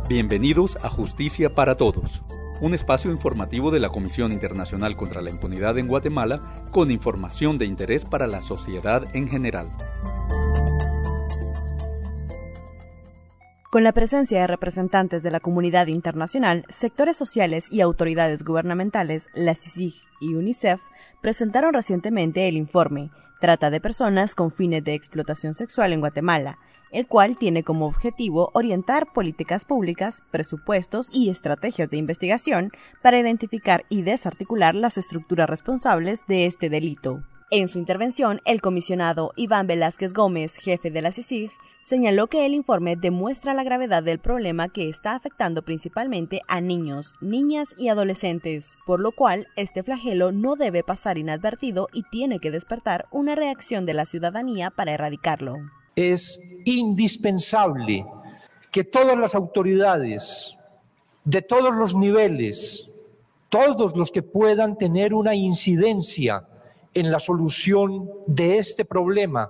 Bienvenidos a Justicia para Todos, un espacio informativo de la Comisión Internacional contra la Impunidad en Guatemala con información de interés para la sociedad en general. Con la presencia de representantes de la comunidad internacional, sectores sociales y autoridades gubernamentales, la CICIG y UNICEF presentaron recientemente el informe Trata de personas con fines de explotación sexual en Guatemala, el cual tiene como objetivo orientar políticas públicas, presupuestos y estrategias de investigación para identificar y desarticular las estructuras responsables de este delito. En su intervención, el comisionado Iván Velázquez Gómez, jefe de la CICIG, señaló que el informe demuestra la gravedad del problema que está afectando principalmente a niños, niñas y adolescentes, por lo cual este flagelo no debe pasar inadvertido y tiene que despertar una reacción de la ciudadanía para erradicarlo. Es indispensable que todas las autoridades de todos los niveles, todos los que puedan tener una incidencia en la solución de este problema,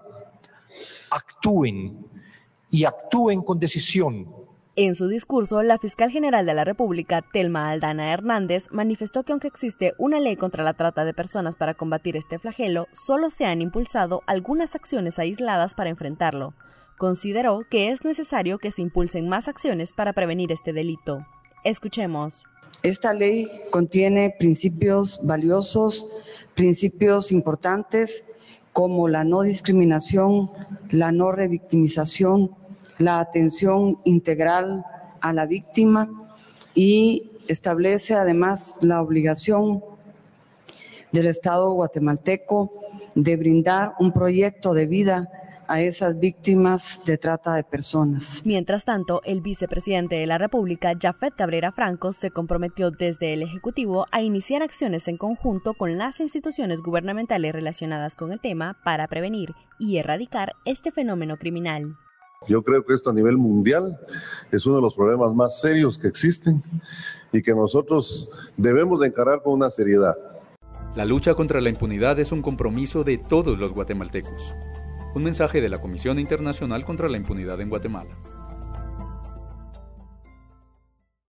actúen y actúen con decisión. En su discurso, la fiscal general de la República, Telma Aldana Hernández, manifestó que aunque existe una ley contra la trata de personas para combatir este flagelo, solo se han impulsado algunas acciones aisladas para enfrentarlo. Consideró que es necesario que se impulsen más acciones para prevenir este delito. Escuchemos. Esta ley contiene principios valiosos, principios importantes como la no discriminación, la no revictimización, la atención integral a la víctima y establece además la obligación del Estado guatemalteco de brindar un proyecto de vida a esas víctimas de trata de personas. Mientras tanto, el vicepresidente de la República, Jafet Cabrera Franco, se comprometió desde el Ejecutivo a iniciar acciones en conjunto con las instituciones gubernamentales relacionadas con el tema para prevenir y erradicar este fenómeno criminal. Yo creo que esto a nivel mundial es uno de los problemas más serios que existen y que nosotros debemos de encarar con una seriedad. La lucha contra la impunidad es un compromiso de todos los guatemaltecos. Un mensaje de la Comisión Internacional contra la Impunidad en Guatemala.